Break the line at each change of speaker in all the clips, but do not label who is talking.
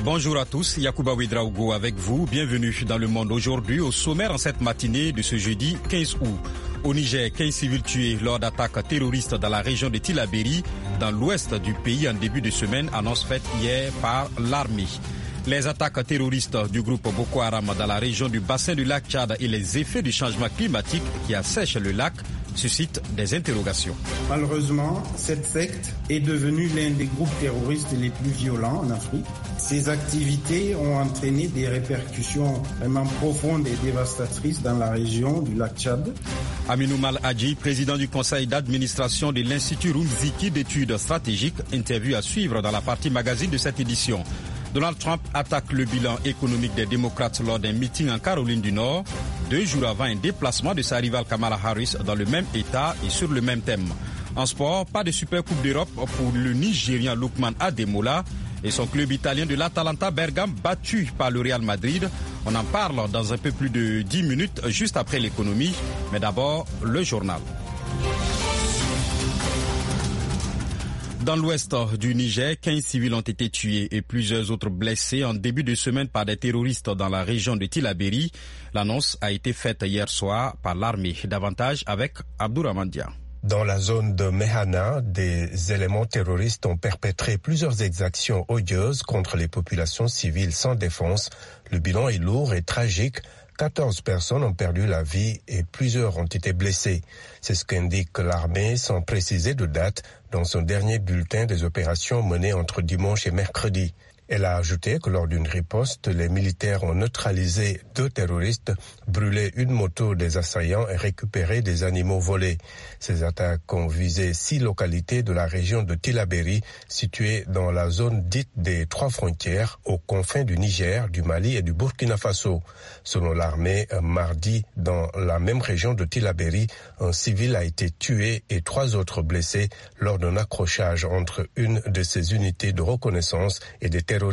Bonjour à tous, Yacouba Ouedraogo avec vous. Bienvenue dans Le Monde aujourd'hui. Au sommaire en cette matinée de ce jeudi 15 août. Au Niger, 15 civils tués lors d'attaques terroristes dans la région de Tillabéri, dans l'ouest du pays en début de semaine, annonce faite hier par l'armée. Les attaques terroristes du groupe Boko Haram dans la région du bassin du lac Tchad et les effets du changement climatique qui assèchent le lac suscitent des interrogations.
Malheureusement, cette secte est devenue l'un des groupes terroristes les plus violents en Afrique. Ces activités ont entraîné des répercussions vraiment profondes et dévastatrices dans la région du lac Tchad.
Aminou Mal Hadji, président du conseil d'administration de l'Institut Rumziki d'études stratégiques, interview à suivre dans la partie magazine de cette édition. Donald Trump attaque le bilan économique des démocrates lors d'un meeting en Caroline du Nord, 2 jours avant un déplacement de sa rivale Kamala Harris dans le même État et sur le même thème. En sport, pas de Super Coupe d'Europe pour le Nigérian Lookman Ademola et son club italien de l'Atalanta Bergame battu par le Real Madrid. On en parle dans un peu plus de 10 minutes juste après l'économie, mais d'abord le journal. Dans l'ouest du Niger, 15 civils ont été tués et plusieurs autres blessés en début de semaine par des terroristes dans la région de Tillabéri. L'annonce a été faite hier soir par l'armée. Davantage avec Abdourahmane Dia.
Dans la zone de Mehana, des éléments terroristes ont perpétré plusieurs exactions odieuses contre les populations civiles sans défense. Le bilan est lourd et tragique. 14 personnes ont perdu la vie et plusieurs ont été blessées. C'est ce qu'indique l'armée sans préciser de date dans son dernier bulletin des opérations menées entre dimanche et mercredi. Elle a ajouté que lors d'une riposte, les militaires ont neutralisé 2 terroristes, brûlé une moto des assaillants et récupéré des animaux volés. Ces attaques ont visé 6 localités de la région de Tillabéri, situées dans la zone dite des 3 frontières, aux confins du Niger, du Mali et du Burkina Faso. Selon l'armée, mardi, dans la même région de Tillabéri, un civil a été tué et 3 autres blessés lors d'un accrochage entre une de ces unités de reconnaissance et des terroristes.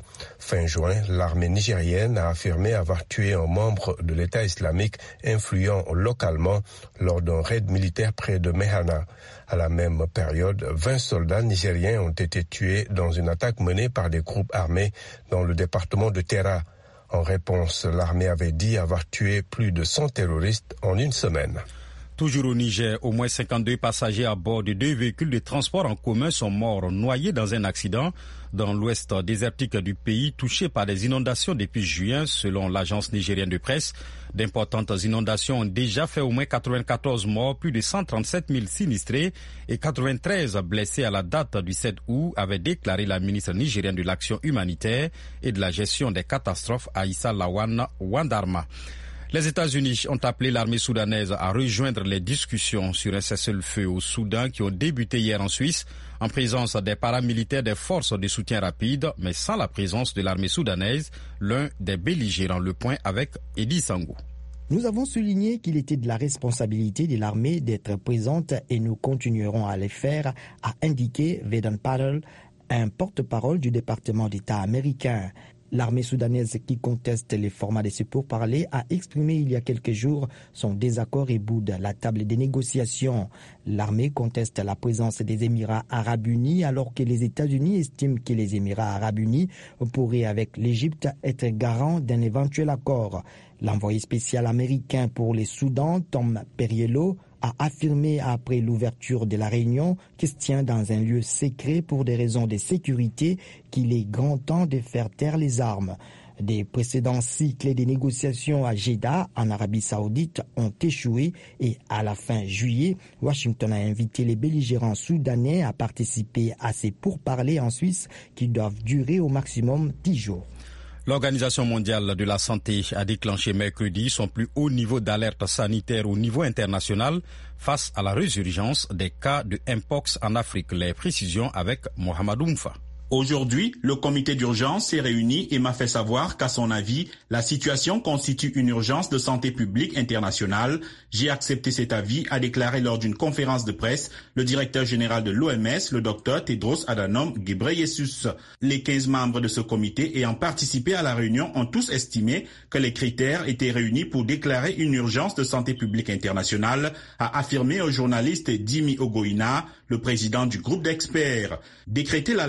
Fin juin, l'armée nigérienne a affirmé avoir tué un membre de l'État islamique influent localement lors d'un raid militaire près de Mehana. À la même période, 20 soldats nigériens ont été tués dans une attaque menée par des groupes armés dans le département de Terra. En réponse, l'armée avait dit avoir tué plus de 100 terroristes en une semaine.
Toujours au Niger, au moins 52 passagers à bord de 2 véhicules de transport en commun sont morts noyés dans un accident dans l'ouest désertique du pays, touché par des inondations depuis juin, selon l'agence nigérienne de presse. D'importantes inondations ont déjà fait au moins 94 morts, plus de 137 000 sinistrés et 93 blessés à la date du 7 août, avait déclaré la ministre nigérienne de l'Action humanitaire et de la gestion des catastrophes, Aïssa Lawan Wandarma. Les États-Unis ont appelé l'armée soudanaise à rejoindre les discussions sur un cessez-le-feu au Soudan qui ont débuté hier en Suisse en présence des paramilitaires des forces de soutien rapide, mais sans la présence de l'armée soudanaise, l'un des belligérants. Le point avec Edi Sango.
Nous avons souligné qu'il était de la responsabilité de l'armée d'être présente et nous continuerons à le faire, a indiqué Vedant Patel, un porte-parole du département d'État américain. L'armée soudanaise qui conteste les formats de ce pourparlers a exprimé il y a quelques jours son désaccord et boude la table des négociations. L'armée conteste la présence des Émirats arabes unis alors que les États-Unis estiment que les Émirats arabes unis pourraient avec l'Égypte être garants d'un éventuel accord. L'envoyé spécial américain pour les Soudans, Tom Perriello, a affirmé après l'ouverture de la réunion qui se tient dans un lieu secret pour des raisons de sécurité qu'il est grand temps de faire taire les armes. Des précédents cycles des négociations à Jeddah, en Arabie Saoudite, ont échoué et à la fin juillet, Washington a invité les belligérants soudanais à participer à ces pourparlers en Suisse qui doivent durer au maximum 10 jours.
L'Organisation mondiale de la santé a déclenché mercredi son plus haut niveau d'alerte sanitaire au niveau international face à la résurgence des cas de Mpox en Afrique. Les précisions avec Mohamed Oumfa.
Aujourd'hui, le comité d'urgence s'est réuni et m'a fait savoir qu'à son avis, la situation constitue une urgence de santé publique internationale. J'ai accepté cet avis, a déclaré lors d'une conférence de presse le directeur général de l'OMS, le docteur Tedros Adhanom Ghebreyesus. Les 15 membres de ce comité ayant participé à la réunion ont tous estimé que les critères étaient réunis pour déclarer une urgence de santé publique internationale, a affirmé au journaliste Dimi Ogoina, le président du groupe d'experts. Décréter l'alerte maximale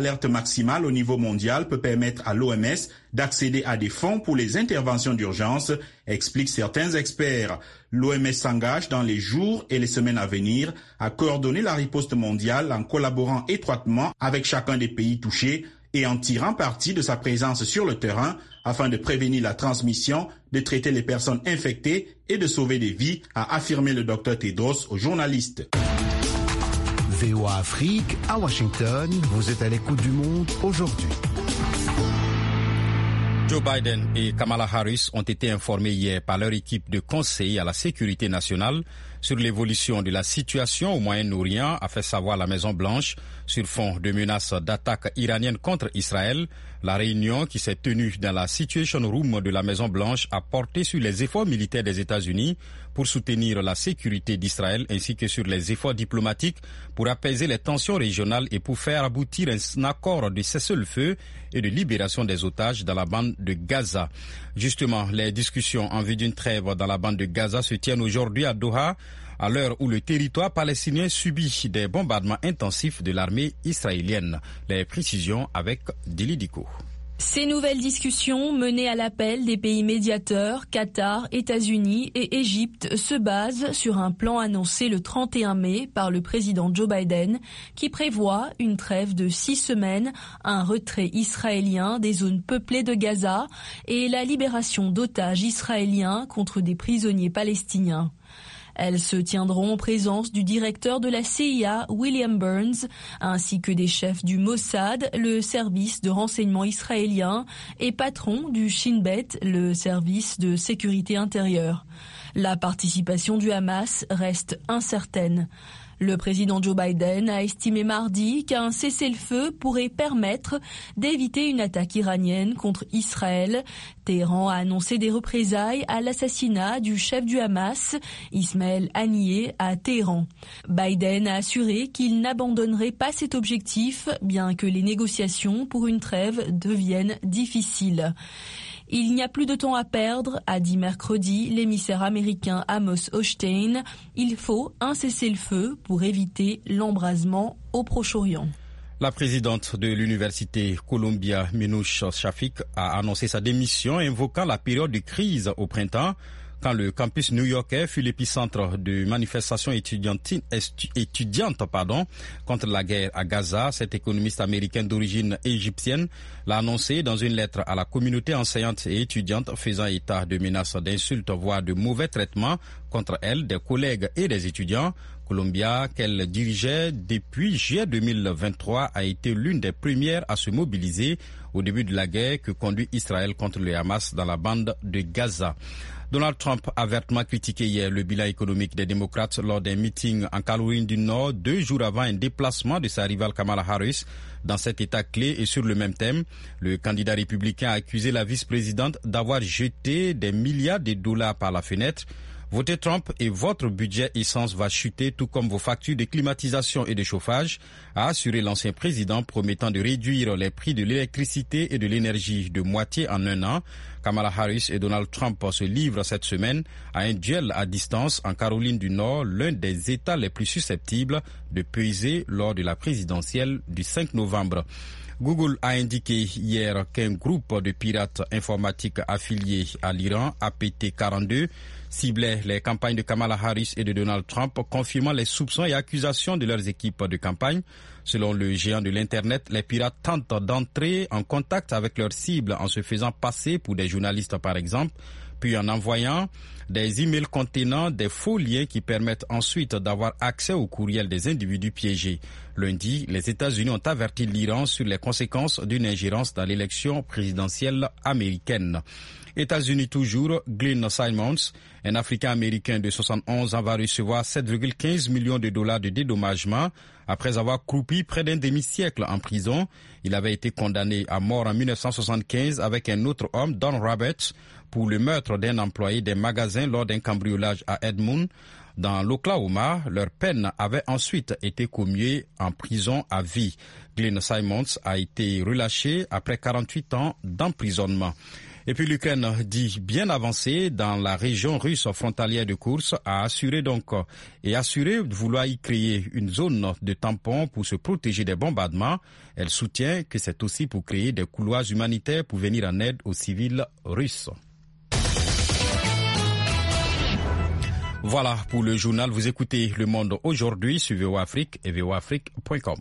maximale au niveau mondial peut permettre à l'OMS d'accéder à des fonds pour les interventions d'urgence, expliquent certains experts. L'OMS s'engage dans les jours et les semaines à venir à coordonner la riposte mondiale en collaborant étroitement avec chacun des pays touchés et en tirant parti de sa présence sur le terrain afin de prévenir la transmission, de traiter les personnes infectées et de sauver des vies, a affirmé le Dr Tedros aux journalistes.
VOA Afrique, à Washington, vous êtes à l'écoute du monde aujourd'hui.
Joe Biden et Kamala Harris ont été informés hier par leur équipe de conseil à la sécurité nationale sur l'évolution de la situation au Moyen-Orient, a fait savoir la Maison-Blanche sur fond de menaces d'attaques iraniennes contre Israël. La réunion qui s'est tenue dans la Situation Room de la Maison-Blanche a porté sur les efforts militaires des États-Unis pour soutenir la sécurité d'Israël ainsi que sur les efforts diplomatiques pour apaiser les tensions régionales et pour faire aboutir un accord de cessez-le-feu et de libération des otages dans la bande de Gaza. Justement, les discussions en vue d'une trêve dans la bande de Gaza se tiennent aujourd'hui à Doha, à l'heure où le territoire palestinien subit des bombardements intensifs de l'armée israélienne. Les précisions avec Dili Diko.
Ces nouvelles discussions menées à l'appel des pays médiateurs, Qatar, États-Unis et Égypte, se basent sur un plan annoncé le 31 mai par le président Joe Biden qui prévoit une trêve de 6 semaines, un retrait israélien des zones peuplées de Gaza et la libération d'otages israéliens contre des prisonniers palestiniens. Elles se tiendront en présence du directeur de la CIA, William Burns, ainsi que des chefs du Mossad, le service de renseignement israélien, et patron du Shin Bet, le service de sécurité intérieure. La participation du Hamas reste incertaine. Le président Joe Biden a estimé mardi qu'un cessez-le-feu pourrait permettre d'éviter une attaque iranienne contre Israël. Téhéran a annoncé des représailles à l'assassinat du chef du Hamas, Ismaël Haniyeh, à Téhéran. Biden a assuré qu'il n'abandonnerait pas cet objectif, bien que les négociations pour une trêve deviennent difficiles. Il n'y a plus de temps à perdre, a dit mercredi l'émissaire américain Amos Hochstein. Il faut un cessez-le-feu pour éviter l'embrasement au Proche-Orient.
La présidente de l'université Columbia, Minouche Shafik, a annoncé sa démission invoquant la période de crise au printemps, quand le campus new-yorkais fut l'épicentre de manifestations étudiantes contre la guerre à Gaza. Cette économiste américaine d'origine égyptienne l'a annoncé dans une lettre à la communauté enseignante et étudiante, faisant état de menaces d'insultes, voire de mauvais traitements contre elle, des collègues et des étudiants. Columbia, qu'elle dirigeait depuis juillet 2023, a été l'une des premières à se mobiliser au début de la guerre que conduit Israël contre le Hamas dans la bande de Gaza. Donald Trump a vertement critiqué hier le bilan économique des démocrates lors d'un meeting en Caroline du Nord, 2 jours avant un déplacement de sa rivale Kamala Harris dans cet État clé. Et sur le même thème, le candidat républicain a accusé la vice-présidente d'avoir jeté des milliards de dollars par la fenêtre. Votez Trump et votre budget essence va chuter, tout comme vos factures de climatisation et de chauffage, a assuré l'ancien président, promettant de réduire les prix de l'électricité et de l'énergie de moitié en un an. Kamala Harris et Donald Trump se livrent cette semaine à un duel à distance en Caroline du Nord, l'un des États les plus susceptibles de peser lors de la présidentielle du 5 novembre. Google a indiqué hier qu'un groupe de pirates informatiques affiliés à l'Iran, APT42, ciblait les campagnes de Kamala Harris et de Donald Trump, confirmant les soupçons et accusations de leurs équipes de campagne. Selon le géant de l'Internet, les pirates tentent d'entrer en contact avec leurs cibles en se faisant passer pour des journalistes par exemple, puis en envoyant des emails contenant des faux liens qui permettent ensuite d'avoir accès au courriel des individus piégés. Lundi, les États-Unis ont averti l'Iran sur les conséquences d'une ingérence dans l'élection présidentielle américaine. États-Unis toujours, Glenn Simons, un Africain-Américain de 71 ans, va recevoir 7,15 millions de dollars de dédommagement après avoir croupi près d'un demi-siècle en prison. Il avait été condamné à mort en 1975 avec un autre homme, Don Roberts, pour le meurtre d'un employé des magasins lors d'un cambriolage à Edmond, dans l'Oklahoma. Leur peine avait ensuite été commuée en prison à vie. Glenn Simons a été relâché après 48 ans d'emprisonnement. Et puis l'Ukraine dit bien avancée dans la région russe frontalière de Koursk a assuré de vouloir y créer une zone de tampon pour se protéger des bombardements. Elle soutient que c'est aussi pour créer des couloirs humanitaires pour venir en aide aux civils russes. Voilà pour le journal. Vous écoutez Le Monde aujourd'hui sur VOA Afrique et voaafrique.com.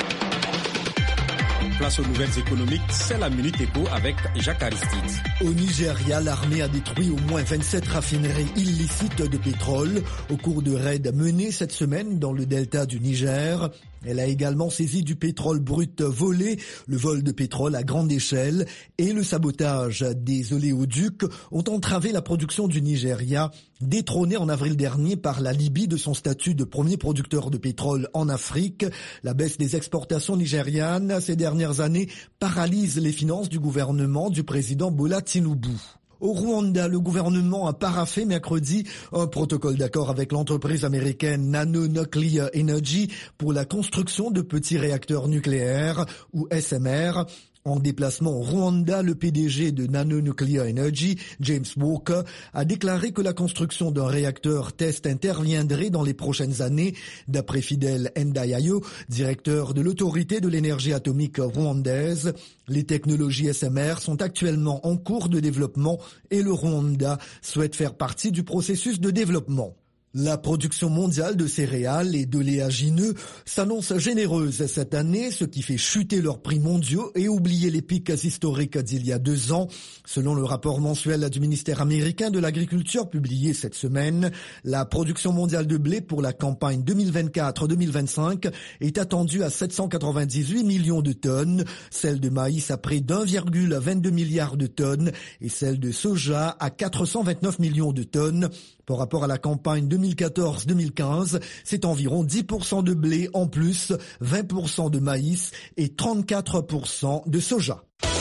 Place aux nouvelles économiques, c'est la Minute Éco avec Jacques Aristide.
Au Nigeria, l'armée a détruit au moins 27 raffineries illicites de pétrole au cours de raids menés cette semaine dans le delta du Niger. Elle a également saisi du pétrole brut volé, le vol de pétrole à grande échelle et le sabotage des oléoducs ont entravé la production du Nigeria, détrôné en avril dernier par la Libye de son statut de premier producteur de pétrole en Afrique. La baisse des exportations nigérianes ces dernières années paralyse les finances du gouvernement du président Bola Tinubu. Au Rwanda, le gouvernement a paraphé mercredi un protocole d'accord avec l'entreprise américaine Nano Nuclear Energy pour la construction de petits réacteurs nucléaires ou SMR. En déplacement au Rwanda, le PDG de Nano Nuclear Energy, James Walker, a déclaré que la construction d'un réacteur test interviendrait dans les prochaines années. D'après Fidel Ndayayo, directeur de l'autorité de l'énergie atomique rwandaise, les technologies SMR sont actuellement en cours de développement et le Rwanda souhaite faire partie du processus de développement. La production mondiale de céréales et d'oléagineux s'annonce généreuse cette année, ce qui fait chuter leurs prix mondiaux et oublier les pics historiques d'il y a 2 ans. Selon le rapport mensuel du ministère américain de l'Agriculture publié cette semaine, la production mondiale de blé pour la campagne 2024-2025 est attendue à 798 millions de tonnes, celle de maïs à près d'1,22 milliard de tonnes et celle de soja à 429 millions de tonnes. Par rapport à la campagne 2014-2015, c'est environ 10% de blé en plus, 20% de maïs et 34% de soja.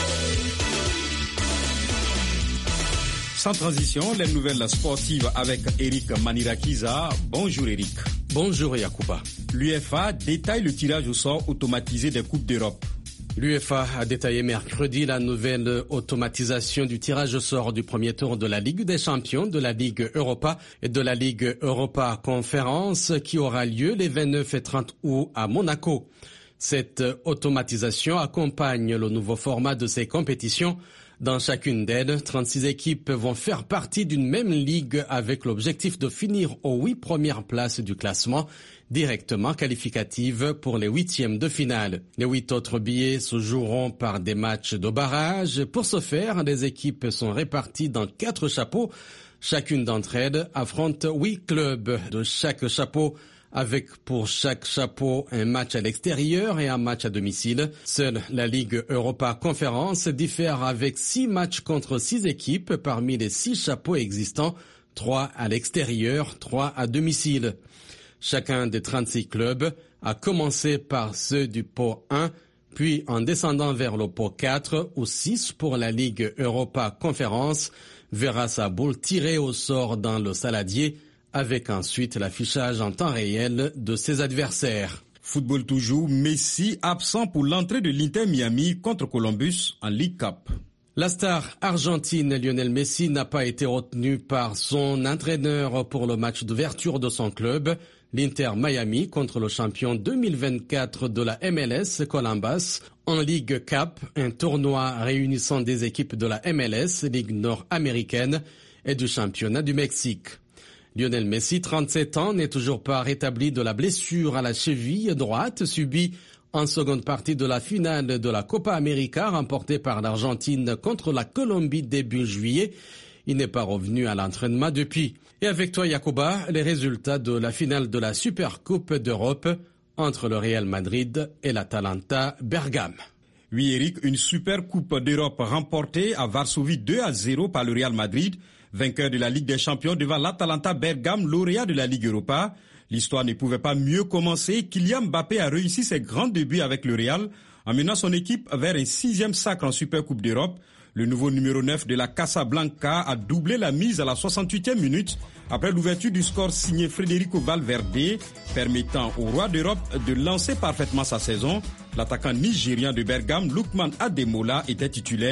Sans transition, les nouvelles sportives avec Eric Manirakiza. Bonjour Eric.
Bonjour Yacouba.
L'UEFA détaille le tirage au sort automatisé des Coupes d'Europe.
L'UEFA a détaillé mercredi la nouvelle automatisation du tirage au sort du premier tour de la Ligue des Champions, de la Ligue Europa et de la Ligue Europa Conférence qui aura lieu les 29 et 30 août à Monaco. Cette automatisation accompagne le nouveau format de ces compétitions. Dans chacune d'elles, 36 équipes vont faire partie d'une même ligue avec l'objectif de finir aux 8 premières places du classement, directement qualificatives pour les 8e de finale. Les 8 autres billets se joueront par des matchs de barrage. Pour ce faire, les équipes sont réparties dans 4 chapeaux. Chacune d'entre elles affronte 8 clubs de chaque chapeau, avec pour chaque chapeau un match à l'extérieur et un match à domicile. Seule la Ligue Europa Conférence diffère avec 6 matchs contre 6 équipes parmi les 6 chapeaux existants, 3 à l'extérieur, 3 à domicile. Chacun des 36 clubs a commencé par ceux du pot 1, puis en descendant vers le pot 4 ou 6 pour la Ligue Europa Conférence, verra sa boule tirée au sort dans le saladier, avec ensuite l'affichage en temps réel de ses adversaires.
Football toujours, Messi absent pour l'entrée de l'Inter Miami contre Columbus en League Cup.
La star argentine Lionel Messi n'a pas été retenu par son entraîneur pour le match d'ouverture de son club, l'Inter Miami contre le champion 2024 de la MLS, Columbus, en League Cup, un tournoi réunissant des équipes de la MLS, Ligue nord-américaine, et du championnat du Mexique. Lionel Messi, 37 ans, n'est toujours pas rétabli de la blessure à la cheville droite subie en seconde partie de la finale de la Copa América remportée par l'Argentine contre la Colombie début juillet. Il n'est pas revenu à l'entraînement depuis. Et avec toi, Yacouba, les résultats de la finale de la Supercoupe d'Europe entre le Real Madrid et l'Atalanta Bergame.
Oui, Eric, une Supercoupe d'Europe remportée à Varsovie 2-0 par le Real Madrid, vainqueur de la Ligue des Champions devant l'Atalanta Bergame, lauréat de la Ligue Europa. L'histoire ne pouvait pas mieux commencer. Kylian Mbappé a réussi ses grands débuts avec le Real, en menant son équipe vers un 6e sacre en Supercoupe d'Europe. Le nouveau numéro 9 de la Casablanca a doublé la mise à la 68e minute après l'ouverture du score signé Federico Valverde, permettant au roi d'Europe de lancer parfaitement sa saison. L'attaquant nigérien de Bergame, Lookman Ademola, était titulaire.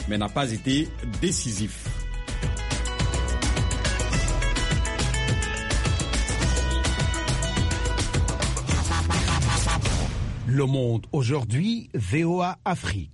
mais n'a pas été décisif.
Le Monde aujourd'hui, VOA Afrique.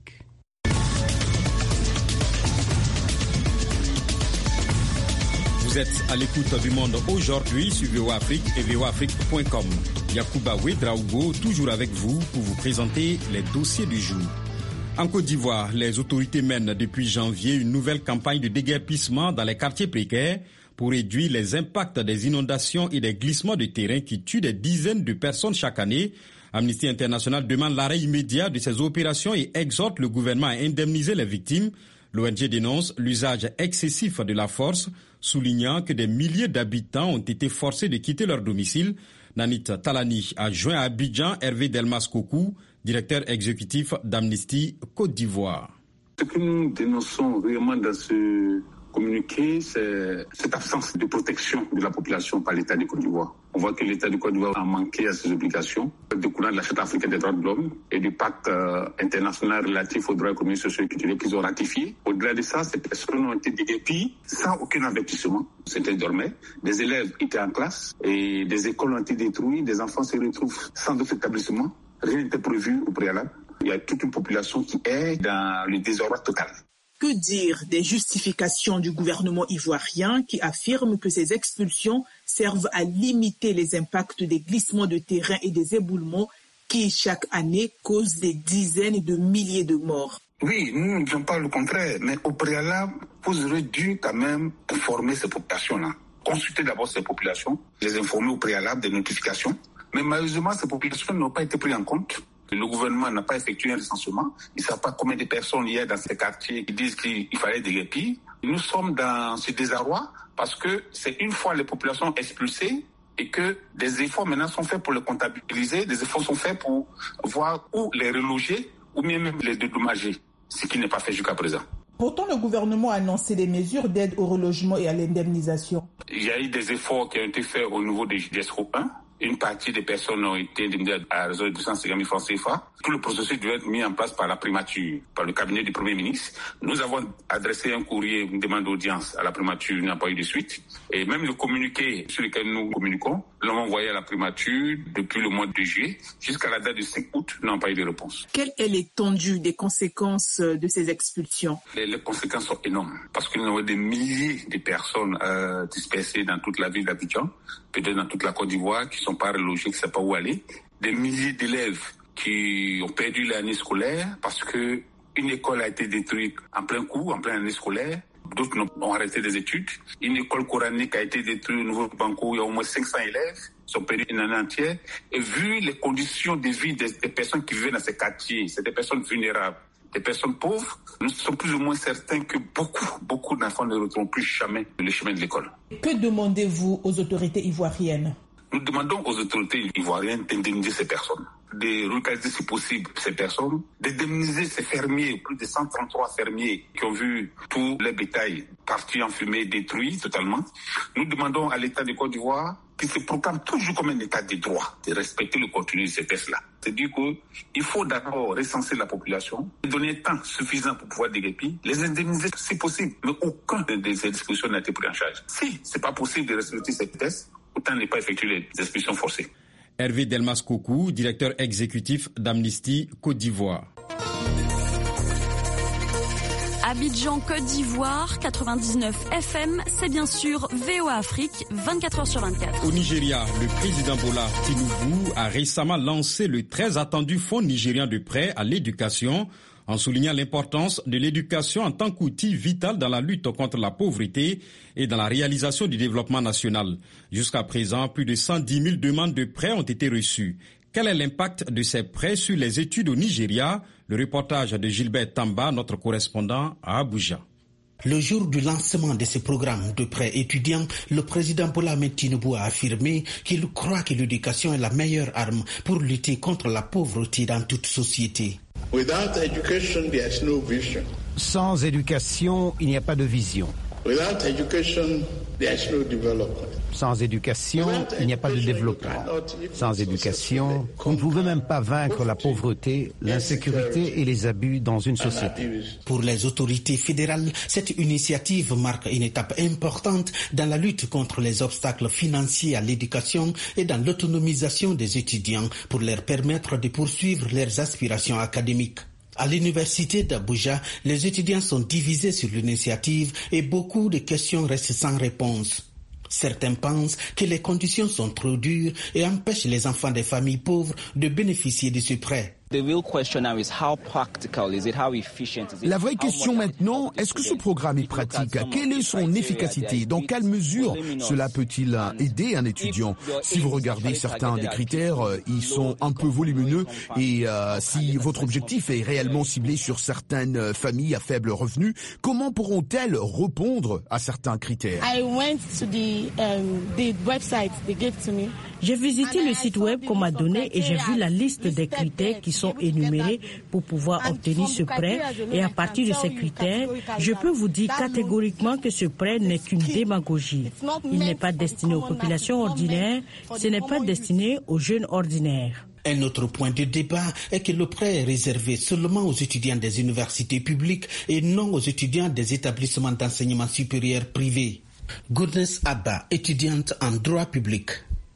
Vous êtes à l'écoute du Monde aujourd'hui sur VOA Afrique et voaafrique.com. Yacouba Ouedraogo, toujours avec vous pour vous présenter les dossiers du jour. En Côte d'Ivoire, les autorités mènent depuis janvier une nouvelle campagne de déguerpissement dans les quartiers précaires pour réduire les impacts des inondations et des glissements de terrain qui tuent des dizaines de personnes chaque année. Amnesty International demande l'arrêt immédiat de ces opérations et exhorte le gouvernement à indemniser les victimes. L'ONG dénonce l'usage excessif de la force, soulignant que des milliers d'habitants ont été forcés de quitter leur domicile. Nanit Talani a joint à Abidjan Hervé Delmas Kokou, directeur exécutif d'Amnesty Côte d'Ivoire.
Ce que nous dénonçons vraiment dans ce communiqué, c'est cette absence de protection de la population par l'État du Côte d'Ivoire. On voit que l'État du Côte d'Ivoire a manqué à ses obligations découlant de la Charte africaine des droits de l'homme et du pacte international relatif aux droits économiques, sociaux et culturels qu'ils ont ratifié. Au-delà de ça, ces personnes ont été déguerpies sans aucun avertissement. C'était dormait. Des élèves étaient en classe et des écoles ont été détruites. Des enfants se retrouvent sans d'autres établissements. Rien n'était prévu au préalable. Il y a toute une population qui est dans le désordre total.
Que dire des justifications du gouvernement ivoirien qui affirme que ces expulsions servent à limiter les impacts des glissements de terrain et des éboulements qui, chaque année, causent des dizaines de milliers de morts?
Oui, nous ne disons pas le contraire, mais au préalable, vous aurez dû quand même informer ces populations-là. Consulter d'abord ces populations, les informer au préalable des notifications. Mais malheureusement, ces populations n'ont pas été prises en compte. Le gouvernement n'a pas effectué un recensement. Ils ne savent pas combien de personnes il y a dans ces quartiers qui disent qu'il fallait déguerpir. Nous sommes dans ce désarroi parce que c'est une fois les populations expulsées et que des efforts maintenant sont faits pour les comptabiliser, des efforts sont faits pour voir où les reloger ou même les dédommager, ce qui n'est pas fait jusqu'à présent.
Pourtant, le gouvernement a annoncé des mesures d'aide au relogement et à l'indemnisation.
Il y a eu des efforts qui ont été faits au niveau des JDSO 1. Une partie des personnes ont été indemnisées à raison de 250 000 francs CFA. Tout le processus devait être mis en place par la primature, par le cabinet du Premier ministre. Nous avons adressé un courrier, une demande d'audience à la primature, il n'y a pas eu de suite. Et même le communiqué sur lequel nous communiquons, l'ont envoyé à la primature depuis le mois de juillet. Jusqu'à la date du 5 août, nous n'avons pas eu de réponse.
Quelle est l'étendue des conséquences de ces expulsions?
Les conséquences sont énormes parce que nous avons des milliers de personnes dispersées dans toute la ville d'Abidjan, peut-être dans toute la Côte d'Ivoire, qui sont pas relogés, qui ne savent pas où aller. Des milliers d'élèves qui ont perdu l'année scolaire parce que une école a été détruite en plein coup, en pleine année scolaire. D'autres ont arrêté des études. Une école coranique a été détruite au niveau de Banco. Il y a au moins 500 élèves qui ont perdu une année entière. Et vu les conditions de vie des personnes qui vivent dans ces quartiers, c'est des personnes vulnérables, des personnes pauvres, nous sommes plus ou moins certains que beaucoup d'enfants ne retrouveront plus jamais le chemin de l'école.
Que demandez-vous aux autorités ivoiriennes?
Nous demandons aux autorités ivoiriennes d'indemniser ces personnes, de relocaliser si possible ces personnes, d'indemniser ces fermiers, plus de 133 fermiers qui ont vu tout leur bétail parti en fumée, détruit totalement. Nous demandons à l'État de Côte d'Ivoire qui se proclame toujours comme un État de droit, de respecter le contenu de ces tests-là. C'est-à-dire qu'il faut d'abord recenser la population, donner un temps suffisant pour pouvoir déguerpir, les indemniser si possible, mais aucun de ces dispositions n'a été pris en charge. Si c'est pas possible de respecter ces tests, autant ne pas effectuer les expulsions forcées.
Hervé Delmas Kokou, directeur exécutif d'Amnesty Côte d'Ivoire.
Abidjan, Côte d'Ivoire, 99 FM, c'est bien sûr VOA Afrique, 24h/24.
Au Nigeria, le président Bola Tinubu a récemment lancé le très attendu Fonds nigérien de prêt à l'éducation, en soulignant l'importance de l'éducation en tant qu'outil vital dans la lutte contre la pauvreté et dans la réalisation du développement national. Jusqu'à présent, plus de 110 000 demandes de prêts ont été reçues. Quel est l'impact de ces prêts sur les études au Nigeria? Le reportage de Gilbert Tamba, notre correspondant à Abuja.
Le jour du lancement de ce programme de prêts étudiants, le président Bola Ahmed Tinubu a affirmé qu'il croit que l'éducation est la meilleure arme pour lutter contre la pauvreté dans toute société.
Without education, there is no vision.
Sans éducation, il n'y a pas de vision.
Without education, there is no development.
Sans éducation, il n'y a pas de développement. Sans éducation, vous ne pouvez même pas vaincre la pauvreté, l'insécurité et les abus dans une société.
Pour les autorités fédérales, cette initiative marque une étape importante dans la lutte contre les obstacles financiers à l'éducation et dans l'autonomisation des étudiants pour leur permettre de poursuivre leurs aspirations académiques. À l'université d'Abuja, les étudiants sont divisés sur l'initiative et beaucoup de questions restent sans réponse. Certains pensent que les conditions sont trop dures et empêchent les enfants des familles pauvres de bénéficier de ce prêt.
La vraie question maintenant, est-ce que ce programme est pratique? Quelle est son efficacité? Dans quelle mesure cela peut-il aider un étudiant? Si vous regardez certains des critères, ils sont un peu volumineux et si votre objectif est réellement ciblé sur certaines familles à faible revenu, comment pourront-elles répondre à certains critères?
J'ai visité le site web qu'on m'a donné et j'ai vu la liste des critères qui sont énumérés pour pouvoir obtenir ce prêt. Et à partir de ces critères, je peux vous dire catégoriquement que ce prêt n'est qu'une démagogie. Il n'est pas destiné aux populations ordinaires, ce n'est pas destiné aux jeunes ordinaires.
Un autre point de débat est que le prêt est réservé seulement aux étudiants des universités publiques et non aux étudiants des établissements d'enseignement supérieur privés. Goodness Abba, étudiante en droit public.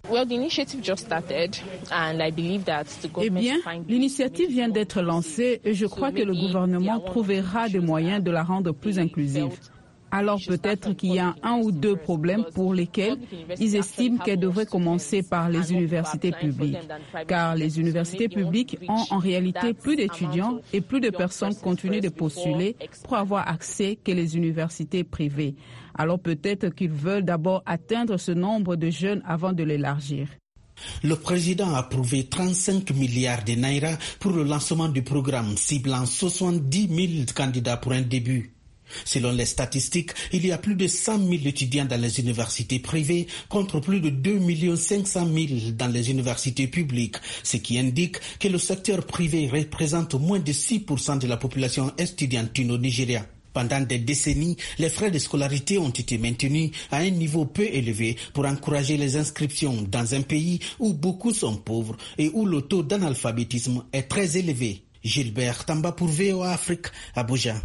Eh bien, l'initiative vient d'être lancée et je crois que le gouvernement trouvera des moyens de la rendre plus inclusive. Alors peut-être qu'il y a un ou deux problèmes pour lesquels ils estiment qu'elle devrait commencer par les universités publiques. Car les universités publiques ont en réalité plus d'étudiants et plus de personnes continuent de postuler pour avoir accès que les universités privées. Alors peut-être qu'ils veulent d'abord atteindre ce nombre de jeunes avant de l'élargir.
Le président a approuvé 35 milliards de naira pour le lancement du programme ciblant 70 000 candidats pour un début. Selon les statistiques, il y a plus de 100 000 étudiants dans les universités privées contre plus de 2 500 000 dans les universités publiques, ce qui indique que le secteur privé représente moins de 6% de la population estudiantine au Nigeria. Pendant des décennies, les frais de scolarité ont été maintenus à un niveau peu élevé pour encourager les inscriptions dans un pays où beaucoup sont pauvres et où le taux d'analphabétisme est très élevé. Gilbert Tamba pour VOA Afrique, Abuja.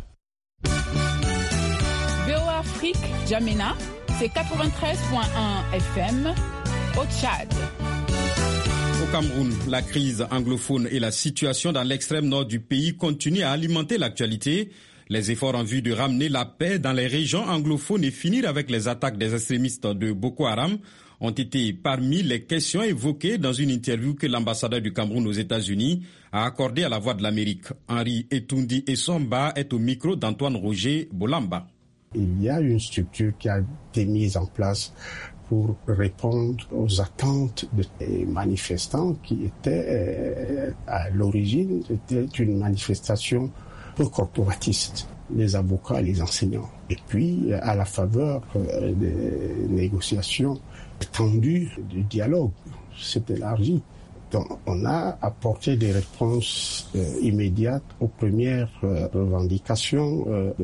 VOA Afrique, Djamena, c'est 93.1 FM au Tchad.
Au Cameroun, la crise anglophone et la situation dans l'extrême nord du pays continuent à alimenter l'actualité. Les efforts en vue de ramener la paix dans les régions anglophones et finir avec les attaques des extrémistes de Boko Haram ont été parmi les questions évoquées dans une interview que l'ambassadeur du Cameroun aux États-Unis a accordée à la Voix de l'Amérique. Henri Etundi Essomba est au micro d'Antoine Roger Bolamba.
Il y a une structure qui a été mise en place pour répondre aux attentes des manifestants qui étaient à l'origine, c'était une manifestation corporatistes, les avocats, les enseignants. Et puis, à la faveur des négociations tendues, du dialogue s'est élargi. Donc, on a apporté des réponses immédiates aux premières revendications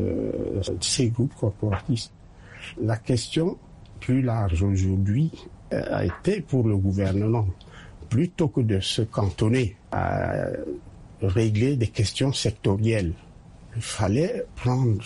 de ces groupes corporatistes. La question plus large aujourd'hui a été pour le gouvernement, plutôt que de se cantonner à régler des questions sectorielles, il fallait prendre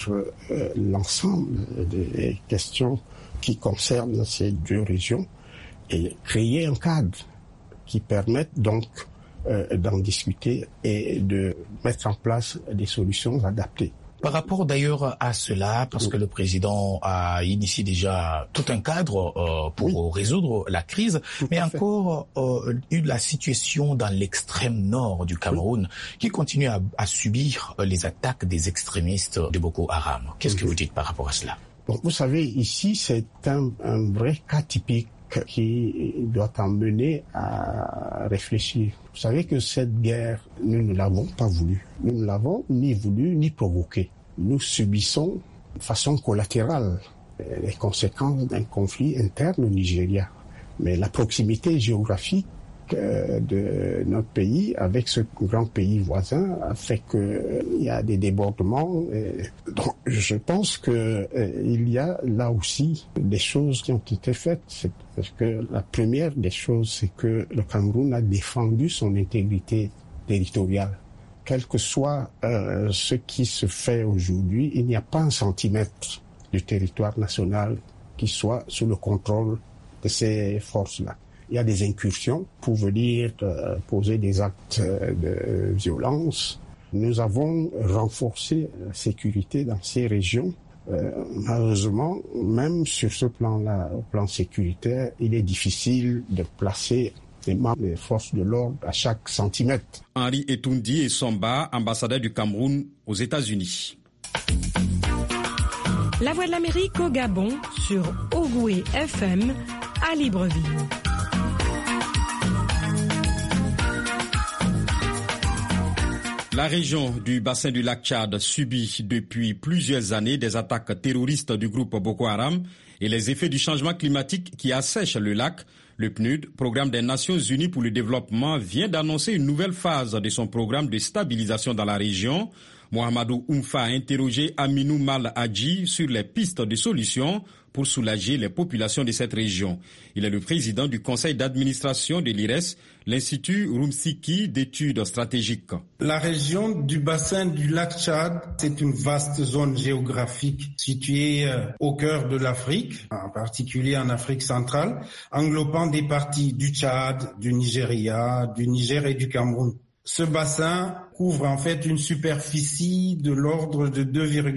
l'ensemble des questions qui concernent ces deux régions et créer un cadre qui permette donc d'en discuter et de mettre en place des solutions adaptées.
Par rapport d'ailleurs à cela, parce que le président a initié déjà tout un cadre pour résoudre la crise, mais encore la situation dans l'extrême nord du Cameroun qui continue à subir les attaques des extrémistes de Boko Haram. Qu'est-ce que vous dites par rapport à cela?
Bon, vous savez, ici c'est un vrai cas typique qui doit emmener à réfléchir. Vous savez que cette guerre, nous ne l'avons pas voulu. Nous ne l'avons ni voulu ni provoqué. Nous subissons de façon collatérale les conséquences d'un conflit interne au Nigeria. Mais la proximité géographique de notre pays avec ce grand pays voisin a fait qu'il y a des débordements. Donc, je pense qu'il y a là aussi des choses qui ont été faites. Parce que la première des choses, c'est que le Cameroun a défendu son intégrité territoriale. Quel que soit ce qui se fait aujourd'hui, il n'y a pas un centimètre du territoire national qui soit sous le contrôle de ces forces-là. Il y a des incursions pour venir poser des actes de violence. Nous avons renforcé la sécurité dans ces régions. Malheureusement, même sur ce plan-là, au plan sécuritaire, il est difficile de placer les membres des forces de l'ordre à chaque centimètre.
Henri Etundi et Somba, ambassadeur du Cameroun aux États-Unis.
La Voix de l'Amérique au Gabon sur Ogoué FM à Libreville.
La région du bassin du lac Tchad subit depuis plusieurs années des attaques terroristes du groupe Boko Haram et les effets du changement climatique qui assèchent le lac. Le PNUD, Programme des Nations Unies pour le développement, vient d'annoncer une nouvelle phase de son programme de stabilisation dans la région. Mohamedou Oumfa a interrogé Aminou Mal Hadji sur les pistes de solutions pour soulager les populations de cette région. Il est le président du conseil d'administration de l'IRES, l'Institut Rumsiki d'études stratégiques.
La région du bassin du lac Tchad, c'est une vaste zone géographique située au cœur de l'Afrique, en particulier en Afrique centrale, englobant des parties du Tchad, du Nigeria, du Niger et du Cameroun. Ce bassin couvre en fait une superficie de l'ordre de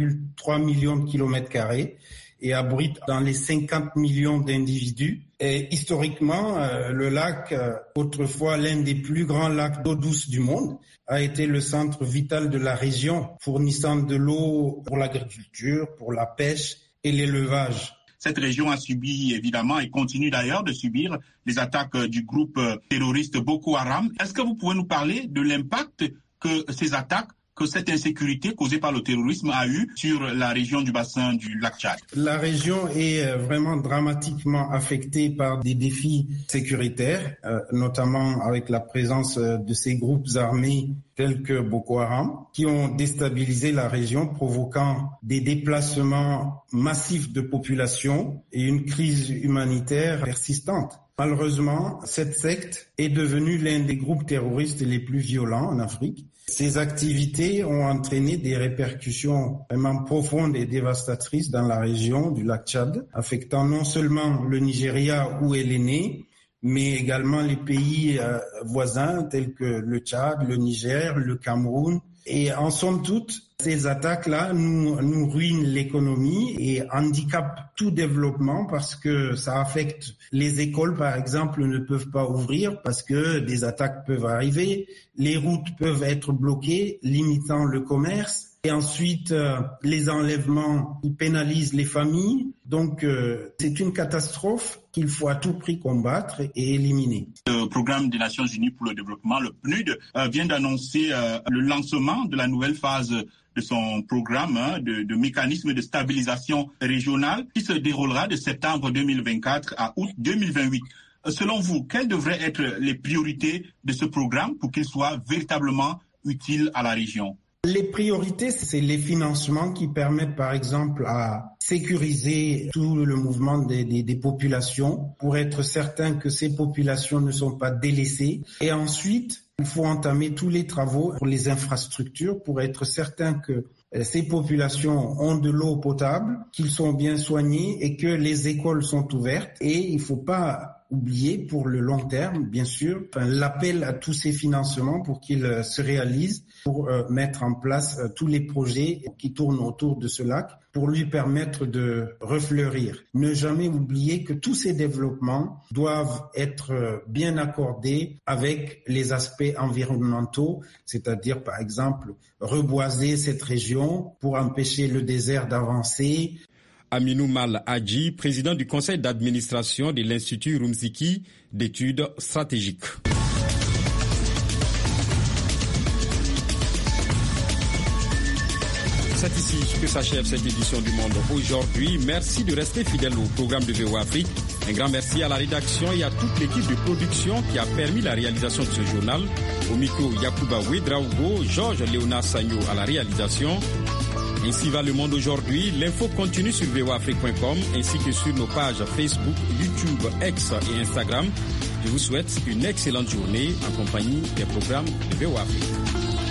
2,3 millions de kilomètres carrés et abrite dans les 50 millions d'individus. Et historiquement, le lac, autrefois l'un des plus grands lacs d'eau douce du monde, a été le centre vital de la région, fournissant de l'eau pour l'agriculture, pour la pêche et l'élevage.
Cette région a subi évidemment et continue d'ailleurs de subir les attaques du groupe terroriste Boko Haram. Est-ce que vous pouvez nous parler de l'impact que ces attaques, que cette insécurité causée par le terrorisme a eu sur la région du bassin du lac Tchad?
La région est vraiment dramatiquement affectée par des défis sécuritaires, notamment avec la présence de ces groupes armés tels que Boko Haram, qui ont déstabilisé la région, provoquant des déplacements massifs de population et une crise humanitaire persistante. Malheureusement, cette secte est devenue l'un des groupes terroristes les plus violents en Afrique. Ces activités ont entraîné des répercussions vraiment profondes et dévastatrices dans la région du lac Tchad, affectant non seulement le Nigeria où elle est née, mais également les pays voisins tels que le Tchad, le Niger, le Cameroun. Et en somme toute, ces attaques-là nous ruinent l'économie et handicapent tout développement parce que ça affecte les écoles, par exemple, ne peuvent pas ouvrir parce que des attaques peuvent arriver. Les routes peuvent être bloquées, limitant le commerce. Et ensuite, les enlèvements, ils pénalisent les familles. Donc, c'est une catastrophe qu'il faut à tout prix combattre et éliminer.
Le Programme des Nations Unies pour le développement, le PNUD, vient d'annoncer le lancement de la nouvelle phase de son programme de mécanisme de stabilisation régionale qui se déroulera de septembre 2024 à août 2028. Selon vous, quelles devraient être les priorités de ce programme pour qu'il soit véritablement utile à la région?
Les priorités, c'est les financements qui permettent, par exemple, à sécuriser tout le mouvement des populations pour être certain que ces populations ne sont pas délaissées. Et ensuite, il faut entamer tous les travaux pour les infrastructures pour être certain que ces populations ont de l'eau potable, qu'ils sont bien soignés et que les écoles sont ouvertes. Et il ne faut pas oublier pour le long terme, bien sûr, l'appel à tous ces financements pour qu'ils se réalisent, pour mettre en place tous les projets qui tournent autour de ce lac, pour lui permettre de refleurir. Ne jamais oublier que tous ces développements doivent être bien accordés avec les aspects environnementaux, c'est-à-dire par exemple reboiser cette région pour empêcher le désert d'avancer.
Aminou Mal Hadji, président du conseil d'administration de l'Institut Rumsiki d'études stratégiques. C'est ici que s'achève cette édition du Monde aujourd'hui. Merci de rester fidèle au programme de VOA Afrique. Un grand merci à la rédaction et à toute l'équipe de production qui a permis la réalisation de ce journal. Au micro, Yacouba Ouedraogo, Georges Léonard Sagno à la réalisation. Ainsi va le monde aujourd'hui. L'info continue sur voafrique.com ainsi que sur nos pages Facebook, YouTube, X et Instagram. Je vous souhaite une excellente journée en compagnie des programmes de VOA Afrique.